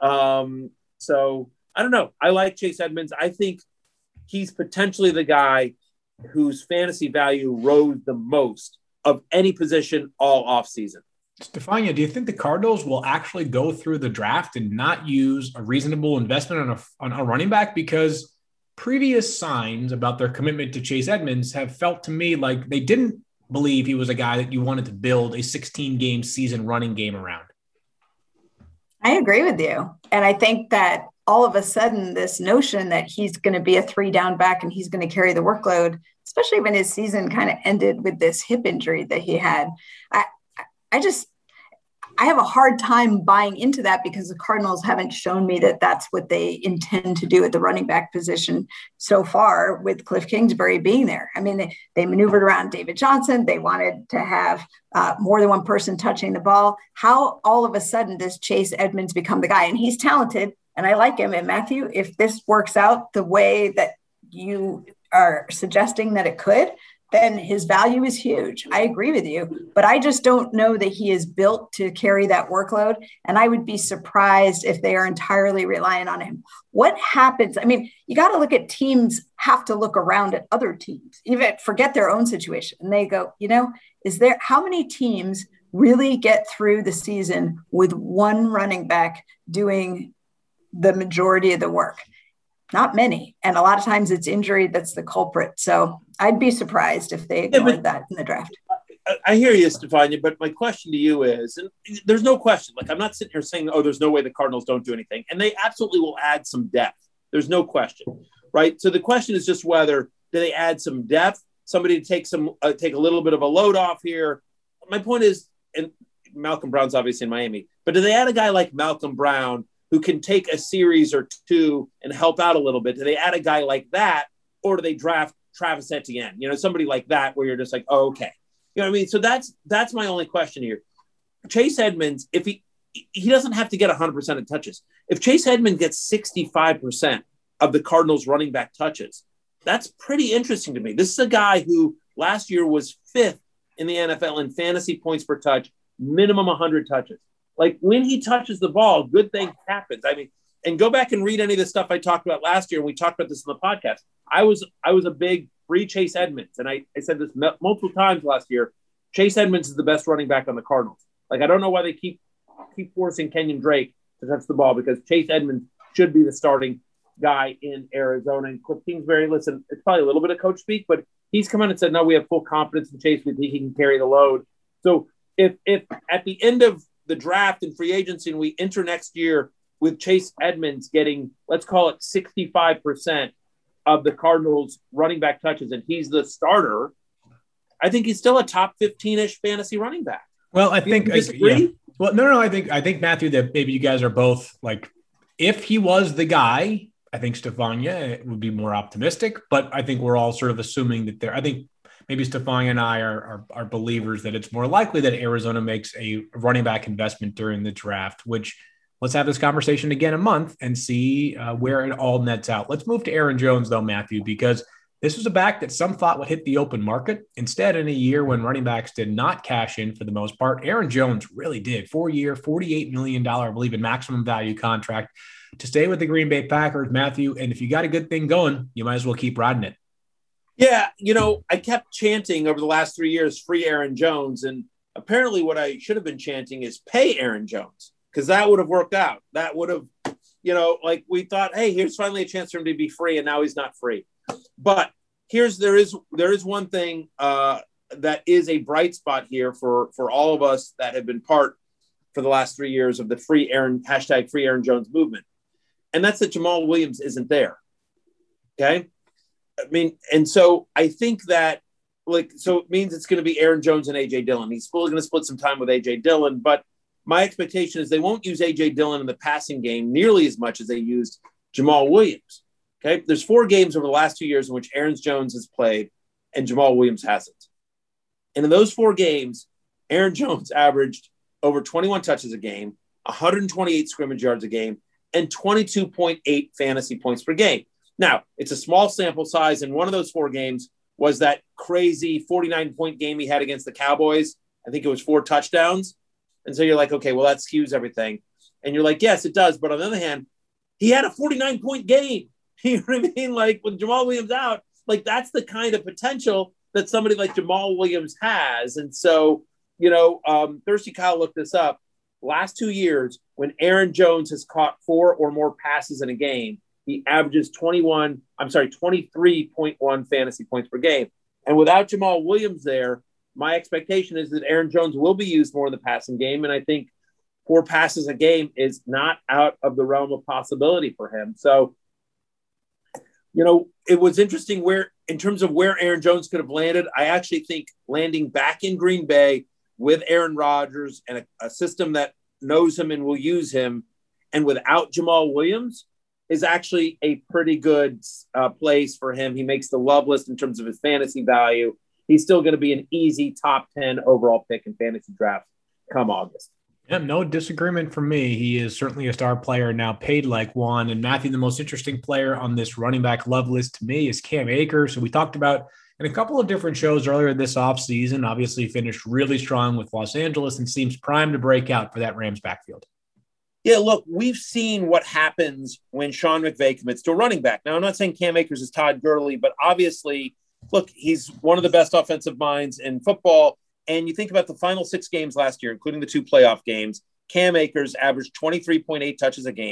S3: Um, so I don't know. I like Chase Edmonds. I think he's potentially the guy whose fantasy value rose the most of any position all offseason.
S2: Stefania, do you think the Cardinals will actually go through the draft and not use a reasonable investment on a, on a running back? Because previous signs about their commitment to Chase Edmonds have felt to me like they didn't believe he was a guy that you wanted to build a sixteen-game season running game around.
S4: I agree with you. And I think that all of a sudden, this notion that he's going to be a three down back and he's going to carry the workload, especially when his season kind of ended with this hip injury that he had. I, I just, I have a hard time buying into that because the Cardinals haven't shown me that that's what they intend to do at the running back position so far with Cliff Kingsbury being there. I mean, they, they maneuvered around David Johnson. They wanted to have uh, more than one person touching the ball. How all of a sudden does Chase Edmonds become the guy? And he's talented. And I like him. And Matthew, if this works out the way that you are suggesting that it could, then his value is huge. I agree with you, but I just don't know that he is built to carry that workload. And I would be surprised if they are entirely reliant on him. What happens? I mean, you got to look at teams have to look around at other teams, even forget their own situation. And they go, you know, is there, how many teams really get through the season with one running back doing the majority of the work? not many. And a lot of times it's injury that's the culprit. So I'd be surprised if they ignored yeah, that in the draft.
S3: I, I hear you, Stefania, but my question to you is, and there's no question, like I'm not sitting here saying, oh, there's no way the Cardinals don't do anything. And they absolutely will add some depth. There's no question, right? So the question is just whether do they add some depth, somebody to take some, uh, take a little bit of a load off here. My point is, and Malcolm Brown's obviously in Miami, but do they add a guy like Malcolm Brown who can take a series or two and help out a little bit? Do they add a guy like that, or do they draft Travis Etienne? You know, somebody like that where you're just like, oh, okay. You know what I mean? So that's that's my only question here. Chase Edmonds, if he he doesn't have to get one hundred percent of touches. If Chase Edmonds gets sixty-five percent of the Cardinals running back touches, that's pretty interesting to me. This is a guy who last year was fifth in the N F L in fantasy points per touch, minimum one hundred touches. Like when he touches the ball, good things happen. I mean, and go back and read any of the stuff I talked about last year. And we talked about this in the podcast. I was I was a big free Chase Edmonds. And I, I said this m- multiple times last year. Chase Edmonds is the best running back on the Cardinals. Like, I don't know why they keep keep forcing Kenyon Drake to touch the ball, because Chase Edmonds should be the starting guy in Arizona. And Cliff Kingsbury, listen, it's probably a little bit of coach speak, but he's come in and said, no, we have full confidence in Chase. We think he can carry the load. So if if at the end of the draft and free agency and we enter next year with Chase Edmonds getting, let's call it sixty-five percent of the Cardinals running back touches, and he's the starter, I think he's still a top fifteen-ish fantasy running back.
S2: Well, I think, I, yeah. well, no, no, I think, I think Matthew, that maybe you guys are both like, if he was the guy, I think Stefania would be more optimistic, but I think we're all sort of assuming that there, I think maybe Stefania and I are, are, are believers that it's more likely that Arizona makes a running back investment during the draft, which let's have this conversation again in a month and see uh, where it all nets out. Let's move to Aaron Jones though, Matthew, because this was a back that some thought would hit the open market. Instead, in a year when running backs did not cash in for the most part, Aaron Jones really did. Four-year, forty-eight million dollars, I believe, in maximum value contract to stay with the Green Bay Packers, Matthew. And if you got a good thing going, you might as well keep riding it.
S3: Yeah, you know, I kept chanting over the last three years, free Aaron Jones. And apparently what I should have been chanting is pay Aaron Jones, because that would have worked out. That would have, you know, like we thought, hey, here's finally a chance for him to be free, and now he's not free. But here's there is there is one thing uh, that is a bright spot here for for all of us that have been part for the last three years of the free Aaron hashtag free Aaron Jones movement, and that's that Jamal Williams isn't there. Okay, I mean, and so I think that like so it means it's going to be Aaron Jones and A J Dillon. He's still going to split some time with A J Dillon, but my expectation is they won't use A J Dillon in the passing game nearly as much as they used Jamal Williams. Okay, there's four games over the last two years in which Aaron Jones has played and Jamal Williams hasn't. And in those four games, Aaron Jones averaged over twenty-one touches a game, one hundred twenty-eight scrimmage yards a game, and twenty-two point eight fantasy points per game. Now, it's a small sample size, and one of those four games was that crazy forty-nine point game he had against the Cowboys. I think it was four touchdowns. And so you're like, okay, well, that skews everything. And you're like, yes, it does. But on the other hand, he had a forty-nine point game. You know what I mean? Like with Jamal Williams out, like that's the kind of potential that somebody like Jamal Williams has. And so, you know, um, Thirsty Kyle looked this up. Last two years, when Aaron Jones has caught four or more passes in a game, he averages twenty-one, I'm sorry, twenty-three point one fantasy points per game. And without Jamal Williams there, my expectation is that Aaron Jones will be used more in the passing game. And I think four passes a game is not out of the realm of possibility for him. So, you know, it was interesting where, in terms of where Aaron Jones could have landed, I actually think landing back in Green Bay with Aaron Rodgers and a, a system that knows him and will use him, and without Jamal Williams, is actually a pretty good uh, place for him. He makes the love list in terms of his fantasy value. He's still going to be an easy top ten overall pick in fantasy drafts come August.
S2: Yeah, no disagreement from me. He is certainly a star player now, paid like one. And Matthew, the most interesting player on this running back love list to me is Cam Akers, who we talked about in a couple of different shows earlier this offseason. Obviously finished really strong with Los Angeles and seems primed to break out for that Rams backfield.
S3: Yeah, look, we've seen what happens when Sean McVay commits to a running back. Now, I'm not saying Cam Akers is Todd Gurley, but obviously, look, he's one of the best offensive minds in football. And you think about the final six games last year, including the two playoff games, Cam Akers averaged twenty-three point eight touches a game,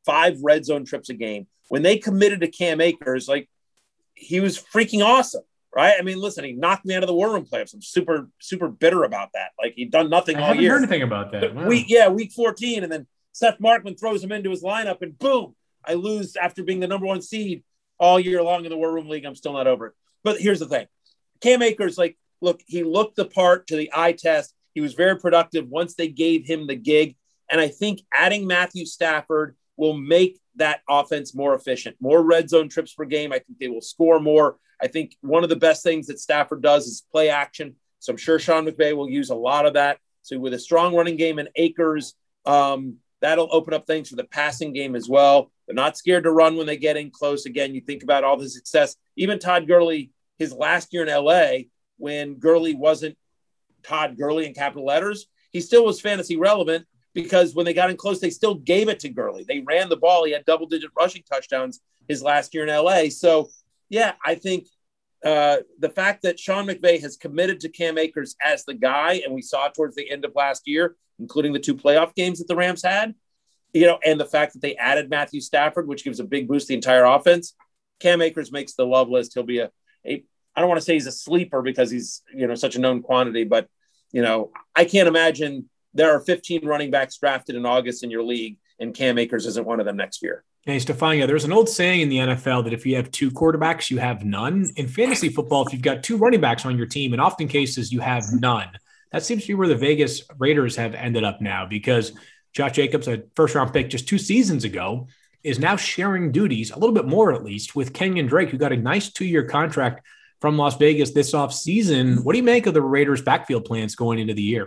S3: five red zone trips a game. When they committed to Cam Akers, like he was freaking awesome, right? I mean, listen, he knocked me out of the War Room playoffs. I'm super, super bitter about that. Like he'd done nothing
S2: I
S3: all
S2: haven't
S3: year.
S2: heard anything about that. Wow.
S3: Week, yeah, week fourteen, and then Seth Markman throws him into his lineup, and boom, I lose after being the number one seed all year long in the War Room League. I'm still not over it. But here's the thing. Cam Akers, like, look, he looked the part to the eye test. He was very productive once they gave him the gig. And I think adding Matthew Stafford will make that offense more efficient, more red zone trips per game. I think they will score more. I think one of the best things that Stafford does is play action. So I'm sure Sean McVay will use a lot of that. So with a strong running game and Akers, um, that'll open up things for the passing game as well. They're not scared to run when they get in close. Again, you think about all the success. Even Todd Gurley, his last year in L A, when Gurley wasn't Todd Gurley in capital letters, he still was fantasy relevant because when they got in close, they still gave it to Gurley. They ran the ball. He had double-digit rushing touchdowns his last year in L A. So, yeah, I think uh, the fact that Sean McVay has committed to Cam Akers as the guy, and we saw it towards the end of last year, including the two playoff games that the Rams had, you know, and the fact that they added Matthew Stafford, which gives a big boost to the entire offense, Cam Akers makes the love list. He'll be a, a I don't want to say he's a sleeper because he's, you know, such a known quantity, but, you know, I can't imagine there are fifteen running backs drafted in August in your league, and Cam Akers isn't one of them next year.
S2: Hey, Stefania, there's an old saying in the N F L that if you have two quarterbacks, you have none. In fantasy football, if you've got two running backs on your team, in often cases, you have none. That seems to be where the Vegas Raiders have ended up now, because Josh Jacobs, a first-round pick just two seasons ago, is now sharing duties, a little bit more at least, with Kenyon Drake, who got a nice two-year contract from Las Vegas this offseason. What do you make of the Raiders' backfield plans going into the year?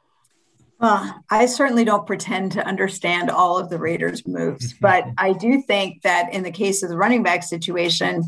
S4: Well, I certainly don't pretend to understand all of the Raiders' moves, but I do think that in the case of the running back situation,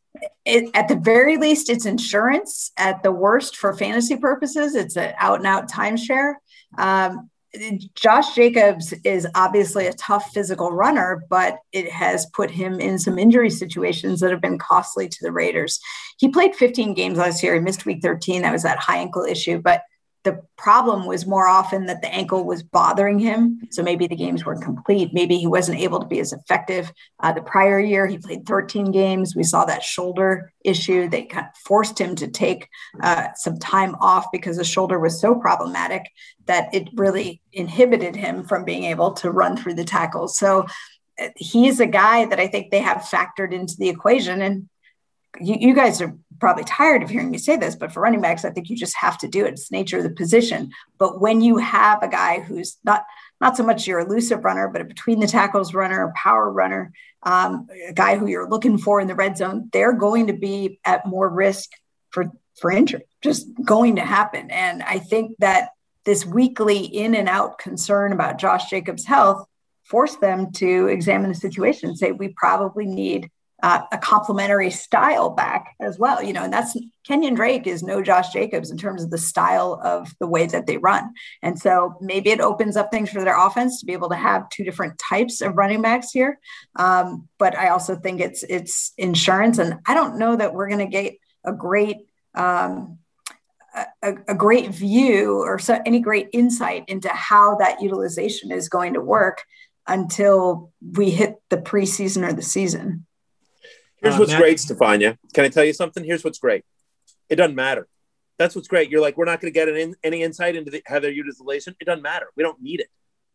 S4: it, at the very least, it's insurance. At the worst, for fantasy purposes, it's an out-and-out timeshare. Um, Josh Jacobs is obviously a tough physical runner, but it has put him in some injury situations that have been costly to the Raiders. He played fifteen games last year. He missed week thirteen. That was that high ankle issue, but the problem was more often that the ankle was bothering him. So maybe the games weren't complete. Maybe he wasn't able to be as effective. Uh, the prior year, he played thirteen games. We saw that shoulder issue. They kind of forced him to take uh, some time off because the shoulder was so problematic that it really inhibited him from being able to run through the tackles. So uh, he's a guy that I think they have factored into the equation. And You, you guys are probably tired of hearing me say this, but for running backs, I think you just have to do it. It's the nature of the position. But when you have a guy who's not not so much your elusive runner, but a between the tackles runner, a power runner, um, a guy who you're looking for in the red zone, they're going to be at more risk for, for injury, just going to happen. And I think that this weekly in and out concern about Josh Jacobs' health forced them to examine the situation and say, we probably need Uh, a complementary style back as well, you know, and that's Kenyon Drake is no Josh Jacobs in terms of the style of the way that they run. And so maybe it opens up things for their offense to be able to have two different types of running backs here. Um, but I also think it's, it's insurance. And I don't know that we're going to get a great, um, a, a great view or so, any great insight into how that utilization is going to work until we hit the preseason or the season.
S3: Here's
S2: Uh,
S3: what's
S2: Matt-
S3: great, Stefania. Can I tell you something? Here's what's great. It doesn't matter. That's what's great. You're like, we're not going to get an in, any insight into the, how their utilization. It doesn't matter. We don't need it.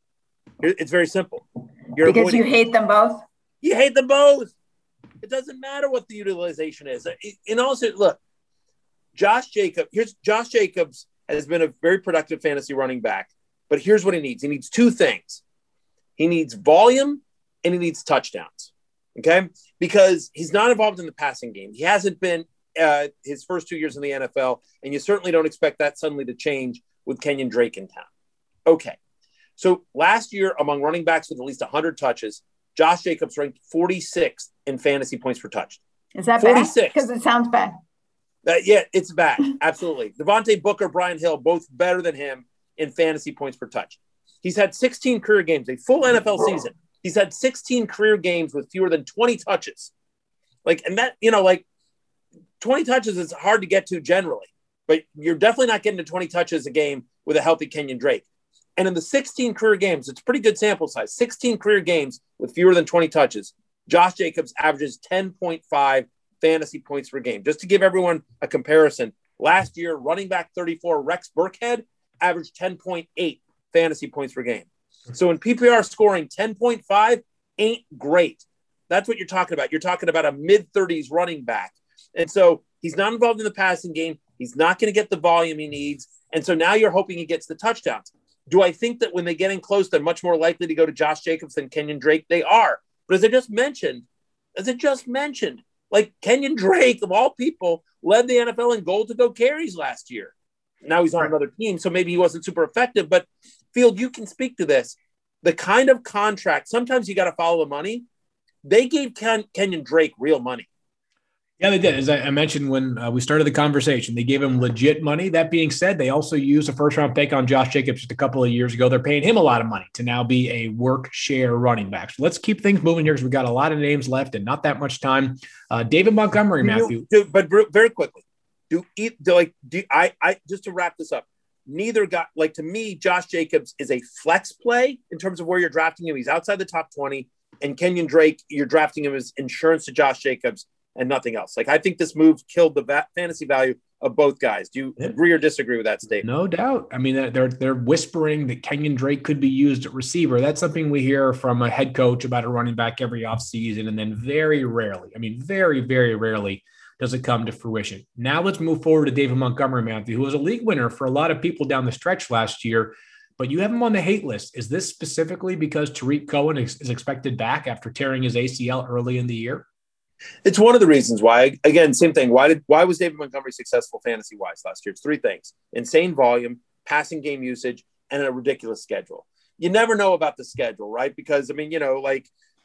S3: It's very simple. You're
S4: Because
S3: avoiding-
S4: you hate them both?
S3: You hate them both. It doesn't matter what the utilization is. And also, look, Josh Jacobs, here's Josh Jacobs has been a very productive fantasy running back, but here's what he needs. He needs two things. He needs volume and he needs touchdowns. Okay? Because he's not involved in the passing game. He hasn't been uh, his first two years in the N F L, and you certainly don't expect that suddenly to change with Kenyon Drake in town. Okay. So last year, among running backs with at least one hundred touches, Josh Jacobs ranked forty-sixth in fantasy points per touch.
S4: Is that
S3: forty-six.
S4: bad? Because it sounds bad.
S3: Uh, yeah, it's bad. Absolutely. Devontae Booker, Brian Hill, both better than him in fantasy points per touch. He's had sixteen career games, a full N F L season. He's had sixteen career games with fewer than twenty touches. Like, and that, you know, like twenty touches is hard to get to generally, but you're definitely not getting to twenty touches a game with a healthy Kenyon Drake. And in the sixteen career games, it's a pretty good sample size, sixteen career games with fewer than twenty touches, Josh Jacobs averages ten point five fantasy points per game. Just to give everyone a comparison, last year, running back thirty-four, Rex Burkhead, averaged ten point eight fantasy points per game. So in P P R scoring, ten point five ain't great. That's what you're talking about. You're talking about a mid-thirties running back. And so he's not involved in the passing game. He's not going to get the volume he needs. And so now you're hoping he gets the touchdowns. Do I think that when they get in close, they're much more likely to go to Josh Jacobs than Kenyon Drake? They are. But as I just mentioned, as I just mentioned, like Kenyon Drake, of all people, led the N F L in goal-to-go carries last year. Now he's on another team, so maybe he wasn't super effective. But, Field, you can speak to this. The kind of contract, sometimes you got to follow the money. They gave Ken, Kenyon Drake real money.
S2: Yeah, they did. As I, I mentioned when uh, we started the conversation, they gave him legit money. That being said, they also used a first-round pick on Josh Jacobs just a couple of years ago. They're paying him a lot of money to now be a work share running back. So let's keep things moving here because we've got a lot of names left and not that much time. Uh, David Montgomery, Matthew.
S3: Do, but very quickly, do, do like do I? I just to wrap this up. Neither got like to me. Josh Jacobs is a flex play in terms of where you're drafting him. He's outside the top twenty, and Kenyon Drake, you're drafting him as insurance to Josh Jacobs and nothing else. Like, I think this move killed the va- fantasy value of both guys. Do you agree or disagree with that statement?
S2: No doubt. I mean, they're they're whispering that Kenyon Drake could be used at receiver. That's something we hear from a head coach about a running back every offseason, and then very rarely, I mean, very, very rarely does it come to fruition. Now let's move forward to David Montgomery, Matthew, who was a league winner for a lot of people down the stretch last year, but you have him on the hate list. Is this specifically because Tariq Cohen is, is expected back after tearing his A C L early in the year?
S3: It's one of the reasons why. Again, same thing. Why did why was David Montgomery successful fantasy-wise last year? It's three things: insane volume, passing game usage, and a ridiculous schedule. You never know about the schedule, right? Because, I mean, you know, like,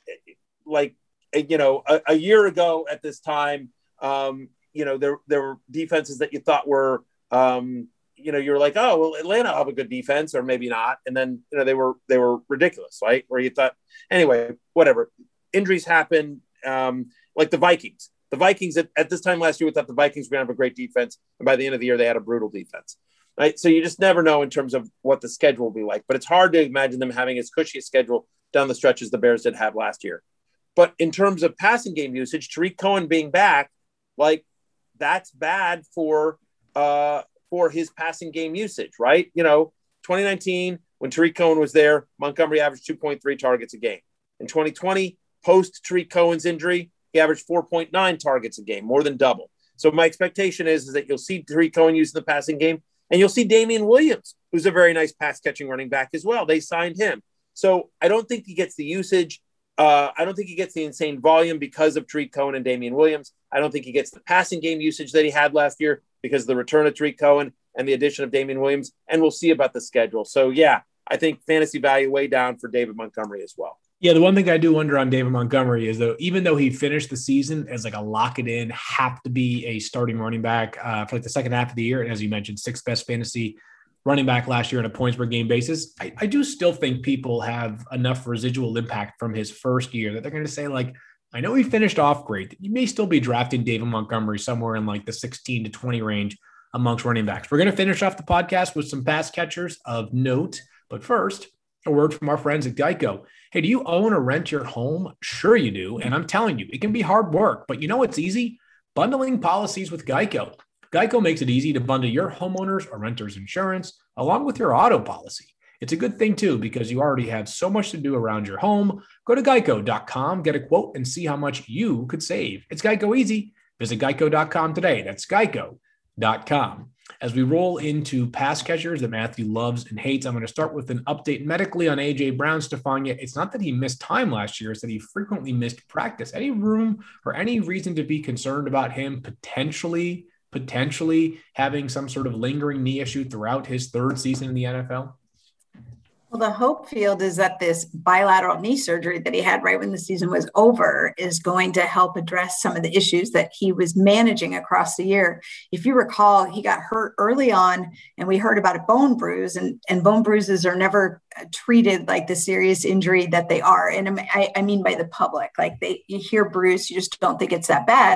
S3: like you know, a, a year ago at this time, um, you know, there there were defenses that you thought were, um, you know, you were like, oh, well, Atlanta will have a good defense, or maybe not, and then you know they were they were ridiculous, right? Where you thought, anyway, whatever. Injuries happen. Um, Like the Vikings. The Vikings at, at this time last year, we thought the Vikings were going to have a great defense. And by the end of the year, they had a brutal defense. Right. So you just never know in terms of what the schedule will be like. But it's hard to imagine them having as cushy a schedule down the stretch as the Bears did have last year. But in terms of passing game usage, Tariq Cohen being back, like that's bad for uh, for his passing game usage, right? You know, twenty nineteen, when Tariq Cohen was there, Montgomery averaged two point three targets a game. In twenty twenty, post Tariq Cohen's injury, he averaged four point nine targets a game, more than double. So my expectation is, is that you'll see Tariq Cohen using the passing game, and you'll see Damian Williams, who's a very nice pass-catching running back as well. They signed him. So I don't think he gets the usage. Uh, I don't think he gets the insane volume because of Tariq Cohen and Damian Williams. I don't think he gets the passing game usage that he had last year because of the return of Tariq Cohen and the addition of Damian Williams. And we'll see about the schedule. So, yeah, I think fantasy value way down for David Montgomery as well.
S2: Yeah, the one thing I do wonder on David Montgomery is, though, even though he finished the season as like a lock it in, have to be a starting running back uh, for like the second half of the year, and as you mentioned, sixth best fantasy running back last year on a points per game basis, I, I do still think people have enough residual impact from his first year that they're going to say, like, I know he finished off great. You may still be drafting David Montgomery somewhere in like the sixteen to twenty range amongst running backs. We're going to finish off the podcast with some pass catchers of note, but first, a word from our friends at Geico. Hey, do you own or rent your home? Sure you do. And I'm telling you, it can be hard work, but you know what's easy? Bundling policies with Geico. Geico makes it easy to bundle your homeowners or renters insurance along with your auto policy. It's a good thing too, because you already have so much to do around your home. Go to geico dot com, get a quote, and see how much you could save. It's Geico easy. Visit geico dot com today. That's geico dot com. As we roll into pass catchers that Matthew loves and hates, I'm going to start with an update medically on A J Brown, Stefania. It's not that he missed time last year, it's that he frequently missed practice. Any room or any reason to be concerned about him potentially, potentially having some sort of lingering knee issue throughout his third season in the N F L?
S4: Well, the hope field is that this bilateral knee surgery that he had right when the season was over is going to help address some of the issues that he was managing across the year. If you recall, he got hurt early on and we heard about a bone bruise, and, and bone bruises are never treated like the serious injury that they are. And I, I mean by the public, like they, you hear bruise, you just don't think it's that bad.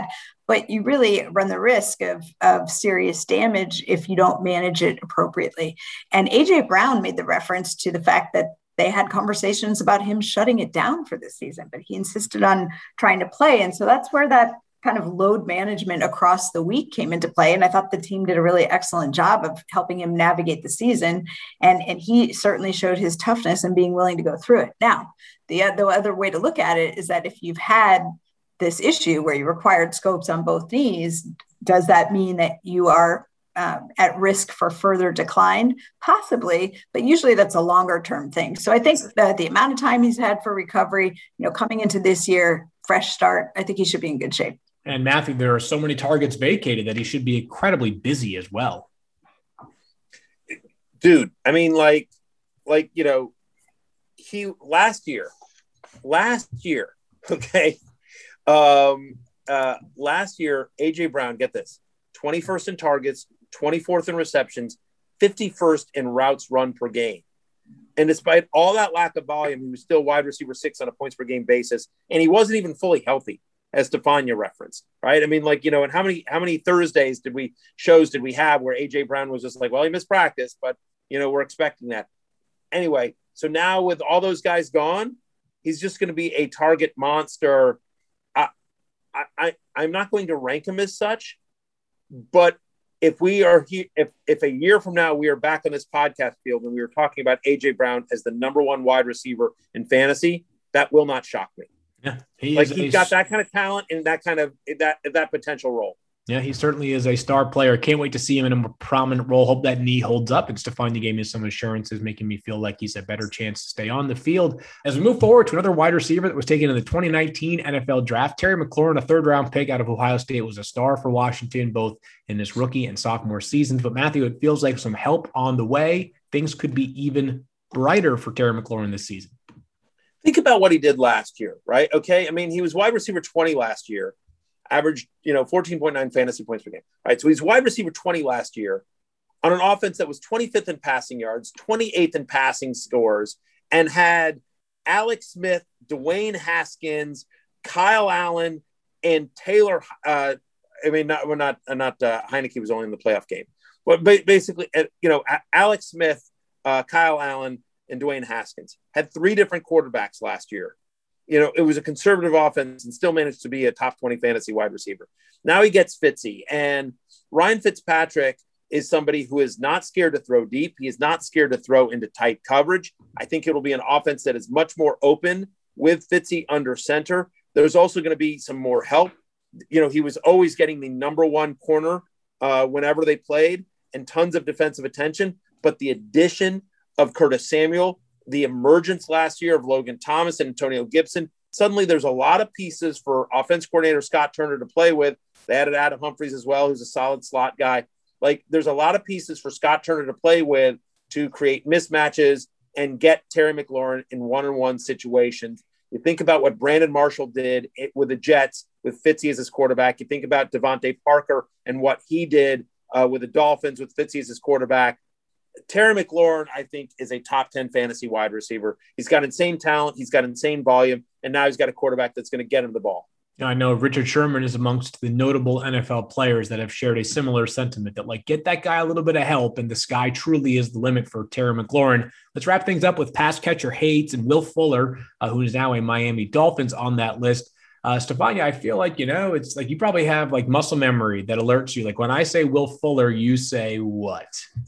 S4: but you really run the risk of, of serious damage if you don't manage it appropriately. And A J Brown made the reference to the fact that they had conversations about him shutting it down for this season, but he insisted on trying to play. And so that's where that kind of load management across the week came into play. And I thought the team did a really excellent job of helping him navigate the season. And, and he certainly showed his toughness and being willing to go through it. Now, the, the other way to look at it is that if you've had this issue where you required scopes on both knees, does that mean that you are um, at risk for further decline? Possibly, but usually that's a longer term thing. So I think that the amount of time he's had for recovery, you know, coming into this year, fresh start, I think he should be in good shape.
S2: And Matthew, there are so many targets vacated that he should be incredibly busy as well.
S3: Dude, I mean, like, like, you know, he last year, last year, okay. Um, uh, last year, A J Brown, get this, twenty-first in targets, twenty-fourth in receptions, fifty-first in routes run per game. And despite all that lack of volume, he was still wide receiver six on a points per game basis. And he wasn't even fully healthy, as Stefania referenced, right? I mean, like, you know, and how many, how many Thursdays did we, shows did we have where A J Brown was just like, well, he missed practice, but, you know, we're expecting that. Anyway, so now with all those guys gone, he's just going to be a target monster. I, I, I, I'm not going to rank him as such, but if we are here, if, if a year from now, we are back on this podcast field and we were talking about A J Brown as the number one wide receiver in fantasy, that will not shock me.
S2: Yeah, he
S3: like
S2: is
S3: he's
S2: a,
S3: got that kind of talent and that kind of that that potential role.
S2: Yeah, he certainly is a star player. Can't wait to see him in a more prominent role. Hope that knee holds up. And Stefania gave me some assurances, making me feel like he's a better chance to stay on the field. As we move forward to another wide receiver that was taken in the twenty nineteen N F L draft, Terry McLaurin, a third round pick out of Ohio State, was a star for Washington, both in his rookie and sophomore seasons. But Matthew, it feels like some help on the way. Things could be even brighter for Terry McLaurin this season.
S3: Think about what he did last year, right? Okay. I mean, he was wide receiver twenty last year, averaged, you know, fourteen point nine fantasy points per game. All right. So he's wide receiver twenty last year on an offense that was twenty-fifth in passing yards, twenty-eighth in passing scores, and had Alex Smith, Dwayne Haskins, Kyle Allen, and Taylor. Uh, I mean, not, we're not, uh, not uh, Heineke was only in the playoff game, but ba- basically, uh, you know, Alex Smith, uh, Kyle Allen, and Dwayne Haskins had three different quarterbacks last year. You know, it was a conservative offense and still managed to be a top twenty fantasy wide receiver. Now he gets Fitzy, and Ryan Fitzpatrick is somebody who is not scared to throw deep. He is not scared to throw into tight coverage. I think it'll be an offense that is much more open with Fitzy under center. There's also going to be some more help. You know, he was always getting the number one corner uh, whenever they played and tons of defensive attention, but the addition of Curtis Samuel, the emergence last year of Logan Thomas and Antonio Gibson. Suddenly there's a lot of pieces for offense coordinator Scott Turner to play with. They added Adam Humphries as well, who's a solid slot guy. Like, there's a lot of pieces for Scott Turner to play with to create mismatches and get Terry McLaurin in one-on-one situations. You think about what Brandon Marshall did with the Jets with Fitzy as his quarterback. You think about Devontae Parker and what he did uh, with the Dolphins with Fitzy as his quarterback. Terry McLaurin, I think, is a top ten fantasy wide receiver. He's got insane talent. He's got insane volume. And now he's got a quarterback that's going to get him the ball.
S2: I know Richard Sherman is amongst the notable N F L players that have shared a similar sentiment that, like, get that guy a little bit of help and the sky truly is the limit for Terry McLaurin. Let's wrap things up with pass catcher Hayes and Will Fuller, uh, who is now a Miami Dolphins on that list. Uh, Stefania, I feel like, you know, it's like you probably have like muscle memory that alerts you. Like when I say Will Fuller, you say what?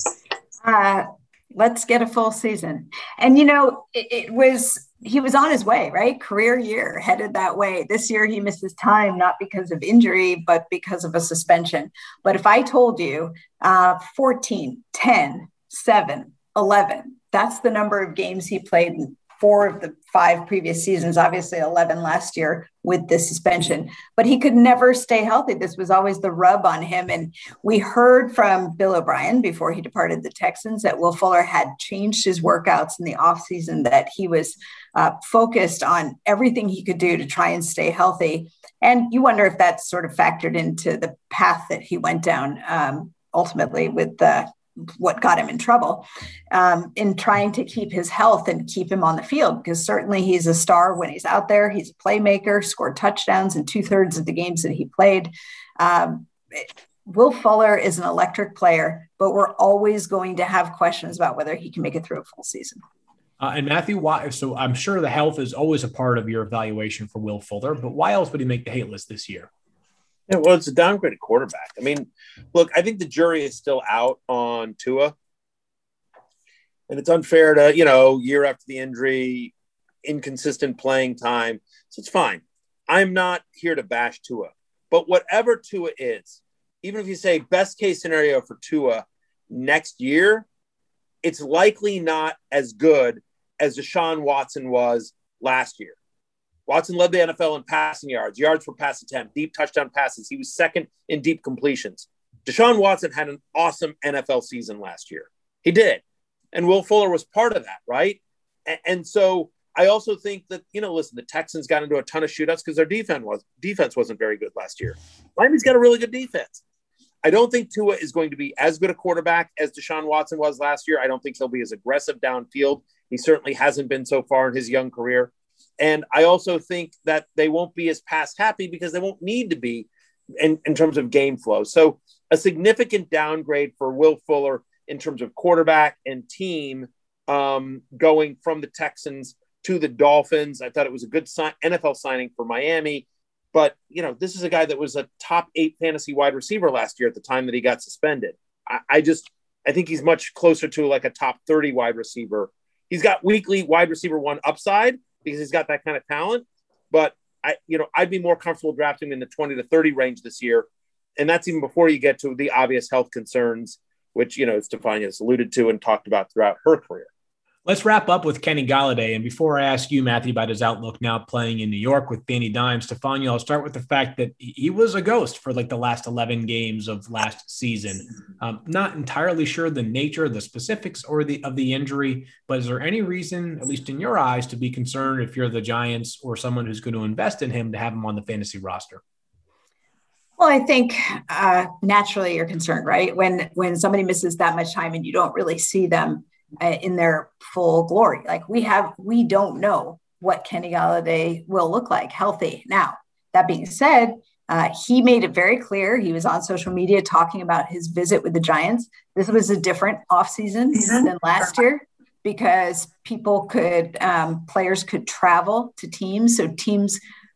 S4: Uh, let's get a full season. And, you know, it, it was, he was on his way, right? Career year headed that way. This year he missed his time, not because of injury, but because of a suspension. But if I told you uh, fourteen, ten, seven, eleven, that's the number of games he played in four of the five previous seasons, obviously eleven last year with the suspension, but he could never stay healthy. This was always the rub on him. And we heard from Bill O'Brien before he departed the Texans that Will Fuller had changed his workouts in the offseason, that he was uh, focused on everything he could do to try and stay healthy. And you wonder if that sort of factored into the path that he went down um, ultimately with the what got him in trouble um, in trying to keep his health and keep him on the field, because certainly he's a star when he's out there. He's a playmaker, scored touchdowns in two thirds of the games that he played. Um, Will Fuller is an electric player, but we're always going to have questions about whether he can make it through a full season.
S2: Uh, and Matthew, why? So I'm sure the health is always a part of your evaluation for Will Fuller, but why else would he make the hate list this year?
S3: Yeah, well, it's a downgraded quarterback. I mean, look, I think the jury is still out on Tua, and it's unfair to, you know, year after the injury, inconsistent playing time. So it's fine. I'm not here to bash Tua, but whatever Tua is, even if you say best case scenario for Tua next year, it's likely not as good as Deshaun Watson was last year. Watson led the N F L in passing yards, yards per pass attempt, deep touchdown passes. He was second in deep completions. Deshaun Watson had an awesome N F L season last year. He did. And Will Fuller was part of that, right? And, and so I also think that, you know, listen, the Texans got into a ton of shootouts because their defense was defense wasn't very good last year. Miami's got a really good defense. I don't think Tua is going to be as good a quarterback as Deshaun Watson was last year. I don't think he'll be as aggressive downfield. He certainly hasn't been so far in his young career. And I also think that they won't be as pass happy because they won't need to be in, in terms of game flow. So a significant downgrade for Will Fuller in terms of quarterback and team um, going from the Texans to the Dolphins. I thought it was a good sign, N F L signing for Miami. But, you know, this is a guy that was a top eight fantasy wide receiver last year at the time that he got suspended. I, I just I think he's much closer to like a top thirty wide receiver. He's got weekly wide receiver one upside because he's got that kind of talent. But, I, you know, I'd be more comfortable drafting him in the twenty to thirty range this year. And that's even before you get to the obvious health concerns, which, you know, Stefania has alluded to and talked about throughout her career.
S2: Let's wrap up with Kenny Golladay. And before I ask you, Matthew, about his outlook now playing in New York with Danny Dimes, Stefania, I'll start with the fact that he was a ghost for like the last eleven games of last season. Um, not entirely sure the nature, the specifics or the of the injury, but is there any reason, at least in your eyes, to be concerned if you're the Giants or someone who's going to invest in him to have him on the fantasy roster?
S4: Well, I think uh, naturally you're concerned, right? When when somebody misses that much time and you don't really see them uh, in their full glory, like we have, we don't know what Kenny Golladay will look like healthy. Now, that being said, uh, he made it very clear. He was on social media talking about his visit with the Giants. This was a different offseason mm-hmm. than last year because people could, um, players could travel to teams. So teams,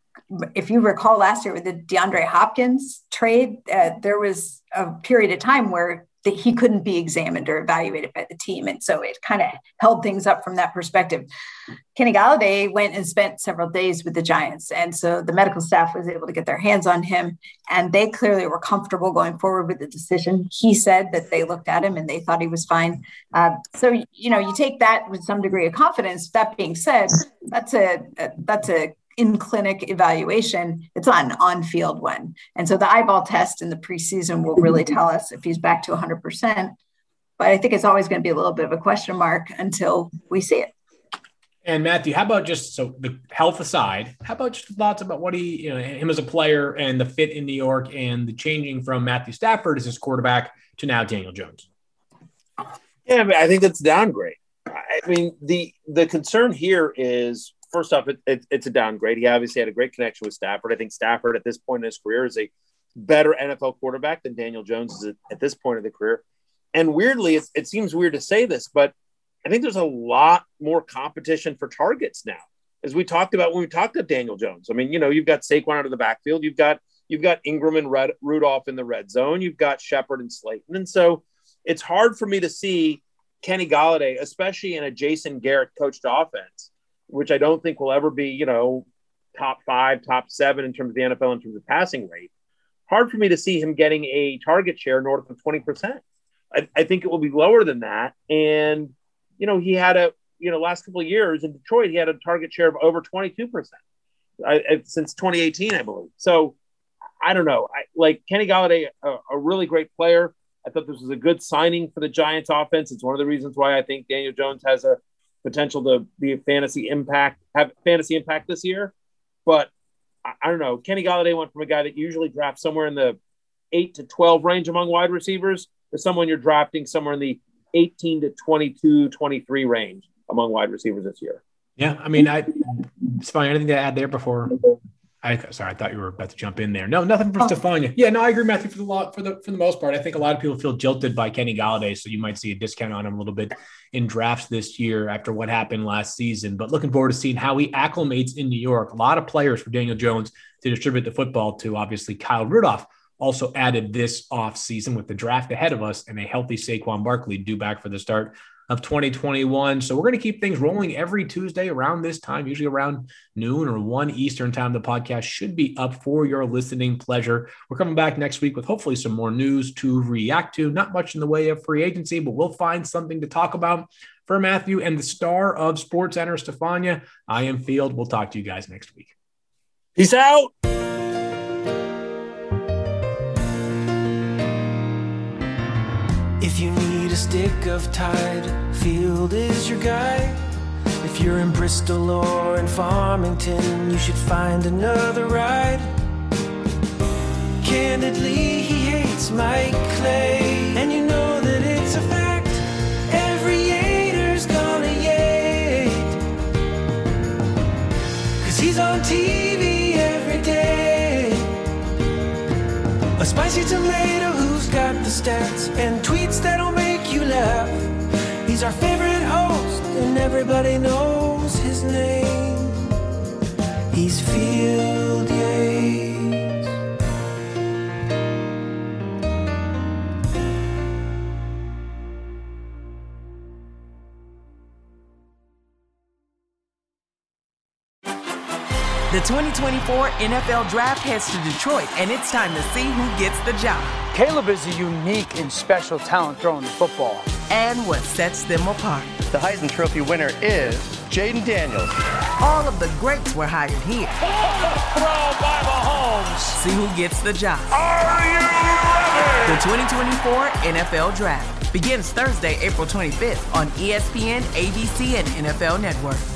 S4: if you recall last year with the DeAndre Hopkins trade, uh, there was a period of time where the, he couldn't be examined or evaluated by the team. And so it kind of held things up from that perspective. Kenny Golladay went and spent several days with the Giants. And so the medical staff was able to get their hands on him. And they clearly were comfortable going forward with the decision. He said that they looked at him and they thought he was fine. Uh, so, you know, you take that with some degree of confidence. That being said, that's a, a that's a, in clinic evaluation, it's not an on-field one. And so the eyeball test in the preseason will really tell us if he's back to one hundred percent. But I think it's always going to be a little bit of a question mark until we see it.
S2: And Matthew, how about just, so the health aside, how about just thoughts about what he, you know, him as a player and the fit in New York and the changing from Matthew Stafford as his quarterback to now Daniel Jones?
S3: Yeah, I, mean, I think that's a downgrade. I mean, the the concern here is, first off, it, it, it's a downgrade. He obviously had a great connection with Stafford. I think Stafford at this point in his career is a better N F L quarterback than Daniel Jones is at, at this point of the career. And weirdly, it's, it seems weird to say this, but I think there's a lot more competition for targets now. As we talked about when we talked about Daniel Jones. I mean, you know, you've got Saquon out of the backfield. You've got you've got Ingram and Red, Rudolph in the red zone. You've got Shepard and Slayton. And so it's hard for me to see Kenny Golladay, especially in a Jason Garrett coached offense, which I don't think will ever be, you know, top five, top seven in terms of the N F L in terms of passing rate. Hard for me to see him getting a target share north of twenty percent. I, I think it will be lower than that. And, you know, he had a, you know, last couple of years in Detroit, he had a target share of over twenty-two percent I, since twenty eighteen, I believe. So I don't know. I, like Kenny Golladay, a, a really great player. I thought this was a good signing for the Giants offense. It's one of the reasons why I think Daniel Jones has a potential to be a fantasy impact, have fantasy impact this year. But I, I don't know. Kenny Golladay went from a guy that usually drafts somewhere in the eight to twelve range among wide receivers or someone you're drafting somewhere in the eighteen to twenty-two, twenty-three range among wide receivers this year.
S2: Yeah, I mean, I it's fine. Anything to add there before? I sorry, I thought you were about to jump in there. No, nothing for oh. Stefania. Yeah, no, I agree, Matthew. For the lot, for the for the most part, I think a lot of people feel jilted by Kenny Golladay, so you might see a discount on him a little bit in drafts this year after what happened last season. But looking forward to seeing how he acclimates in New York. A lot of players for Daniel Jones to distribute the football to. Obviously, Kyle Rudolph also added this offseason with the draft ahead of us and a healthy Saquon Barkley due back for the start of twenty twenty-one. So we're going to keep things rolling every Tuesday around this time, usually around noon or one Eastern time. The podcast should be up for your listening pleasure. We're coming back next week with hopefully some more news to react to. Not much in the way of free agency, but we'll find something to talk about. For Matthew and the star of SportsCenter, Stefania, I am Field. We'll talk to you guys next week.
S3: Peace out.
S1: If you need a stick of Tide, Field is your guy. If you're in Bristol or in Farmington, you should find another ride. Candidly, he hates Mike Clay, and you know that it's a fact. Every Yater's gonna Yate, 'cause he's on T V every day. A spicy tomato who's got the stats and tweets that'll make you laugh. He's our favorite host and everybody knows his name. He's Field Yates.
S5: The twenty twenty-four N F L Draft heads to Detroit, and it's time to see who gets the job.
S6: Caleb is a unique and special talent throwing the football.
S5: And what sets them apart.
S7: The Heisman Trophy winner is Jaden Daniels.
S5: All of the greats were hired here.
S6: Throw by Mahomes.
S5: See who gets the job.
S6: Are you ready?
S5: The twenty twenty-four N F L Draft begins Thursday, April twenty-fifth on E S P N, A B C, and N F L Network.